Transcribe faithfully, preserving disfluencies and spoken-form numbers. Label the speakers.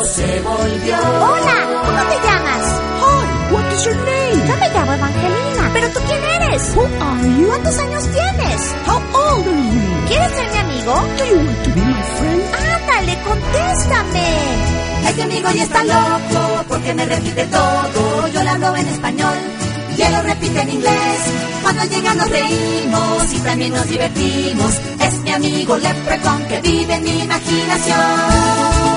Speaker 1: loco se volvió.
Speaker 2: Hola, ¿cómo te llamas?
Speaker 3: Hi, what is your name?
Speaker 2: Yo me llamo Evangelina. ¿Pero tú quién eres?
Speaker 3: Who are you?
Speaker 2: ¿Cuántos años tienes?
Speaker 3: How old are you?
Speaker 2: ¿Quieres ser mi amigo?
Speaker 3: Do you want to be my friend?
Speaker 2: Ándale, contéstame.
Speaker 1: Este amigo ya está loco porque me repite todo. Yo le hablo en español y él lo repite en inglés. Cuando llega nos reímos y también nos divertimos. Es mi amigo Leprechaun que vive en mi imaginación.